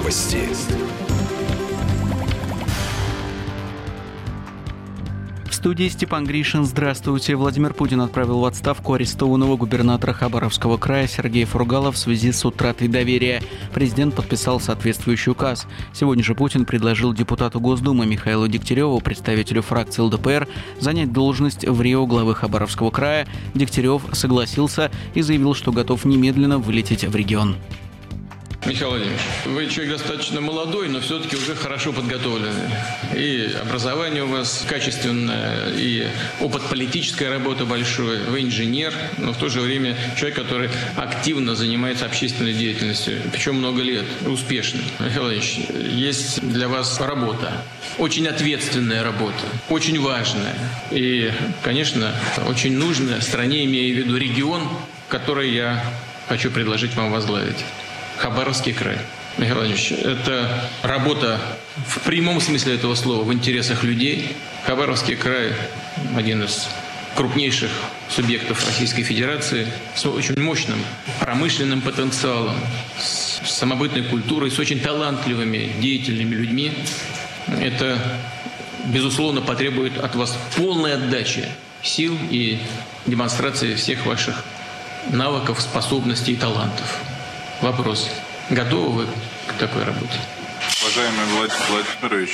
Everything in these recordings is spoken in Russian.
Новости. В студии Степан Гришин. Здравствуйте. Владимир Путин отправил в отставку арестованного губернатора Хабаровского края Сергея Фургала в связи с утратой доверия. Президент подписал соответствующий указ. Сегодня же Путин предложил депутату Госдумы Михаилу Дегтяреву, представителю фракции ЛДПР, занять должность в РИО главы Хабаровского края. Дегтярев согласился и заявил, что готов немедленно вылететь в регион. Михаил Владимирович, вы человек достаточно молодой, но все-таки уже хорошо подготовленный. И образование у вас качественное, и опыт политической работы большой. Вы инженер, но в то же время человек, который активно занимается общественной деятельностью, причем много лет, успешно. Михаил Владимирович, есть для вас работа. Очень ответственная работа, очень важная. И, конечно, очень нужная стране, имея в виду регион, который я хочу предложить вам возглавить. Хабаровский край. Михаил Владимирович, это работа в прямом смысле этого слова, в интересах людей. Хабаровский край – один из крупнейших субъектов Российской Федерации с очень мощным промышленным потенциалом, с самобытной культурой, с очень талантливыми, деятельными людьми. Это, безусловно, потребует от вас полной отдачи сил и демонстрации всех ваших навыков, способностей и талантов. Вопрос. Готовы вы к такой работе? Уважаемый Владимир Владимирович,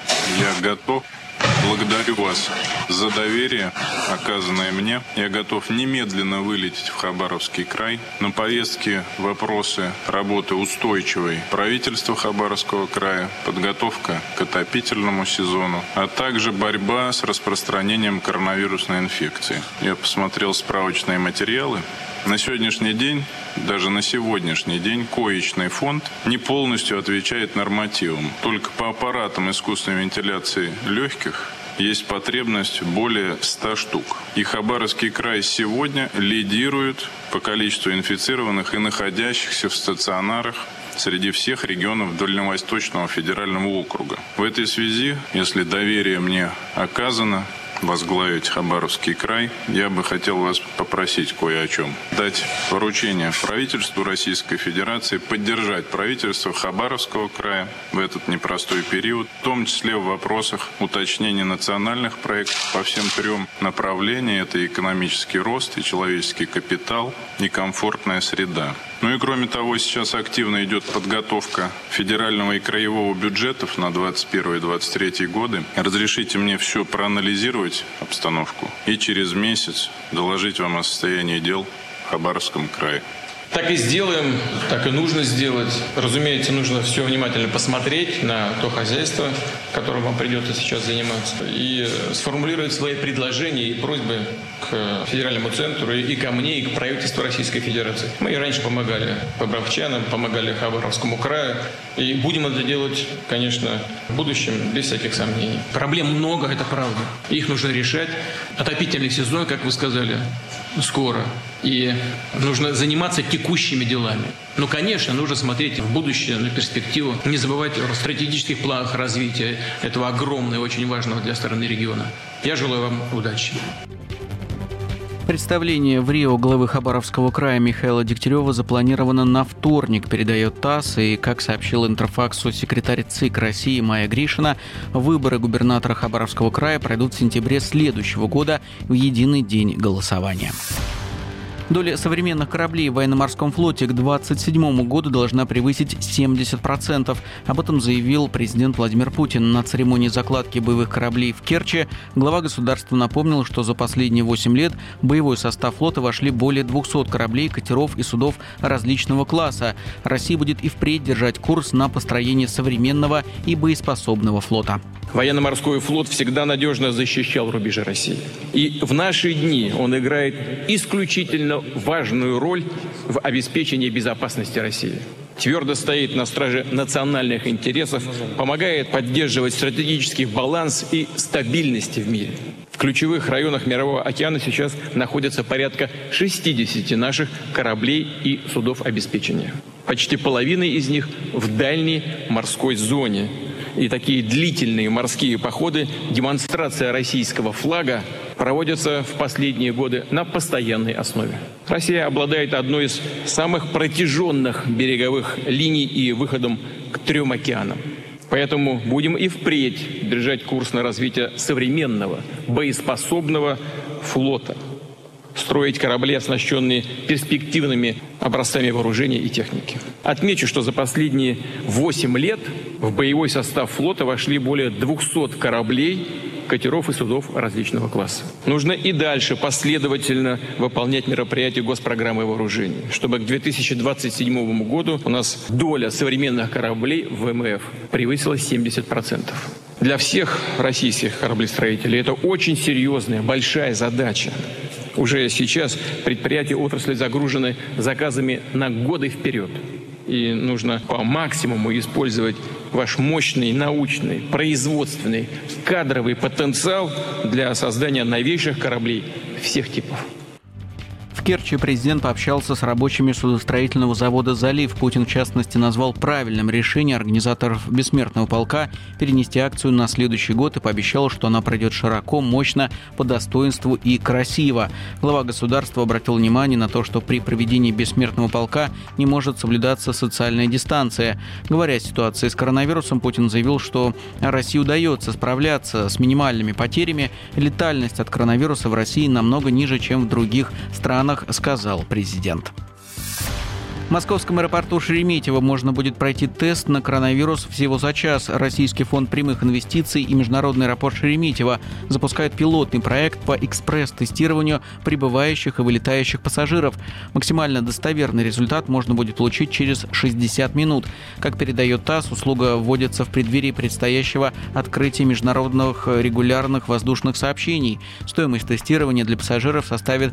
я готов. Благодарю вас за доверие, оказанное мне. Я готов немедленно вылететь в Хабаровский край. На повестке вопросы работы устойчивой правительства Хабаровского края, подготовка к отопительному сезону, а также борьба с распространением коронавирусной инфекции. Я посмотрел справочные материалы. На сегодняшний день, даже на сегодняшний день, коечный фонд не полностью отвечает нормативам. Только по аппаратам искусственной вентиляции легких есть потребность более 100 штук. И Хабаровский край сегодня лидирует по количеству инфицированных и находящихся в стационарах среди всех регионов Дальневосточного федерального округа. В этой связи, если доверие мне оказано, возглавить Хабаровский край, я бы хотел вас попросить кое о чем. Дать поручение правительству Российской Федерации поддержать правительство Хабаровского края в этот непростой период, в том числе в вопросах уточнения национальных проектов по всем трем направлениям. Это экономический рост, и человеческий капитал, и комфортная среда. Ну и кроме того, сейчас активно идет подготовка федерального и краевого бюджетов на 2021 и 2023 годы. Разрешите мне все проанализировать, обстановку, и через месяц доложить вам о состоянии дел в Хабаровском крае. Так и сделаем, так и нужно сделать. Разумеется, нужно все внимательно посмотреть на то хозяйство, которым вам придется сейчас заниматься, и сформулировать свои предложения и просьбы к федеральному центру, и ко мне, и к правительству Российской Федерации. Мы и раньше помогали побровчанам, помогали Хабаровскому краю, и будем это делать, конечно, в будущем, без всяких сомнений. Проблем много, это правда. Их нужно решать. Отопительный сезон, как вы сказали, скоро. И нужно заниматься текущими делами. Но, конечно, нужно смотреть в будущее, на перспективу. Не забывать о стратегических планах развития этого огромного и очень важного для страны региона. Я желаю вам удачи. Представление в РИО главы Хабаровского края Михаила Дегтярева запланировано на вторник, передает ТАСС. И, как сообщил Интерфаксу секретарь ЦИК России Майя Гришина, выборы губернатора Хабаровского края пройдут в сентябре следующего года в единый день голосования. Доля современных кораблей в военно-морском флоте к 2027 году должна превысить 70%. Об этом заявил президент Владимир Путин на церемонии закладки боевых кораблей в Керчи. Глава государства напомнил, что за последние 8 лет в боевой состав флота вошли более 200 кораблей, катеров и судов различного класса. Россия будет и впредь держать курс на построение современного и боеспособного флота. Военно-морской флот всегда надежно защищал рубежи России. И в наши дни он играет исключительно важную роль в обеспечении безопасности России. Твердо стоит на страже национальных интересов, помогает поддерживать стратегический баланс и стабильность в мире. В ключевых районах Мирового океана сейчас находится порядка 60 наших кораблей и судов обеспечения. Почти половина из них в дальней морской зоне. И такие длительные морские походы, демонстрация российского флага проводятся в последние годы на постоянной основе. Россия обладает одной из самых протяженных береговых линий и выходом к 3 океанам. Поэтому будем и впредь держать курс на развитие современного, боеспособного флота, строить корабли, оснащенные перспективными образцами вооружения и техники. Отмечу, что за последние 8 лет в боевой состав флота вошли более 200 кораблей, катеров и судов различного класса. Нужно и дальше последовательно выполнять мероприятия госпрограммы вооружений, чтобы к 2027 году у нас доля современных кораблей в ВМФ превысила 70%. Для всех российских кораблестроителей это очень серьезная, большая задача. Уже сейчас предприятия отрасли загружены заказами на годы вперед. И нужно по максимуму использовать ваш мощный научный, производственный, кадровый потенциал для создания новейших кораблей всех типов. В Керчи президент пообщался с рабочими судостроительного завода «Залив». Путин, в частности, назвал правильным решение организаторов «Бессмертного полка» перенести акцию на следующий год и пообещал, что она пройдет широко, мощно, по достоинству и красиво. Глава государства обратил внимание на то, что при проведении «Бессмертного полка» не может соблюдаться социальная дистанция. Говоря о ситуации с коронавирусом, Путин заявил, что России удается справляться с минимальными потерями. Летальность от коронавируса в России намного ниже, чем в других странах, сказал президент. В московском аэропорту Шереметьево можно будет пройти тест на коронавирус всего за час. Российский фонд прямых инвестиций и Международный аэропорт Шереметьево запускают пилотный проект по экспресс-тестированию прибывающих и вылетающих пассажиров. Максимально достоверный результат можно будет получить через 60 минут. Как передает ТАСС, услуга вводится в преддверии предстоящего открытия международных регулярных воздушных сообщений. Стоимость тестирования для пассажиров составит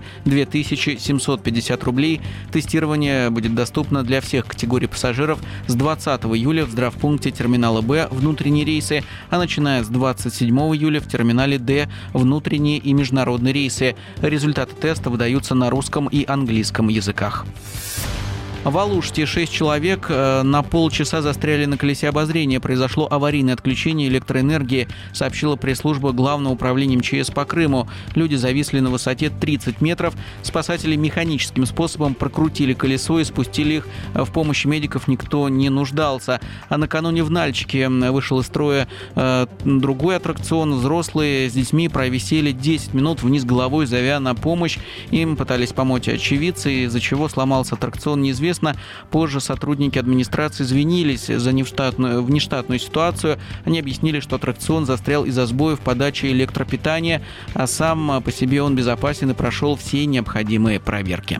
2750 рублей. Тестирование будет доступна для всех категорий пассажиров с 20 июля в здравпункте терминала «Б» внутренние рейсы, а начиная с 27 июля в терминале «Д» внутренние и международные рейсы. Результаты теста выдаются на русском и английском языках. В Алуште 6 человек на полчаса застряли на колесе обозрения. Произошло аварийное отключение электроэнергии, сообщила пресс-служба Главного управления МЧС по Крыму. Люди зависли на высоте 30 метров. Спасатели механическим способом прокрутили колесо и спустили их. В помощи медиков никто не нуждался. А накануне в Нальчике вышел из строя другой аттракцион. Взрослые с детьми провисели 10 минут вниз головой, зовя на помощь. Им пытались помочь очевидцы, из-за чего сломался аттракцион, неизвестно. Позже сотрудники администрации извинились за внештатную ситуацию. Они объяснили, что аттракцион застрял из-за сбоев в подаче электропитания, а сам по себе он безопасен и прошел все необходимые проверки.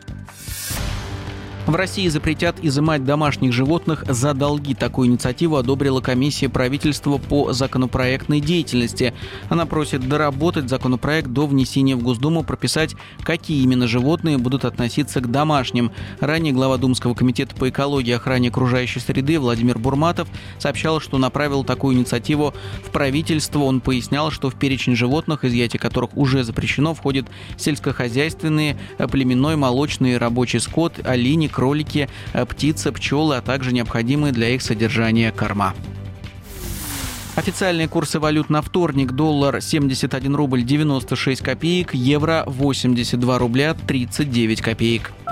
В России запретят изымать домашних животных за долги. Такую инициативу одобрила комиссия правительства по законопроектной деятельности. Она просит доработать законопроект до внесения в Госдуму, прописать, какие именно животные будут относиться к домашним. Ранее глава Думского комитета по экологии и охране окружающей среды Владимир Бурматов сообщал, что направил такую инициативу в правительство. Он пояснял, что в перечень животных, изъятие которых уже запрещено, входят сельскохозяйственные, племенной, молочный и рабочий скот, олени, кролики, птицы, пчелы, а также необходимые для их содержания корма. Официальные курсы валют на вторник: доллар 71 рубль 96 копеек, евро 82 рубля 39 копеек.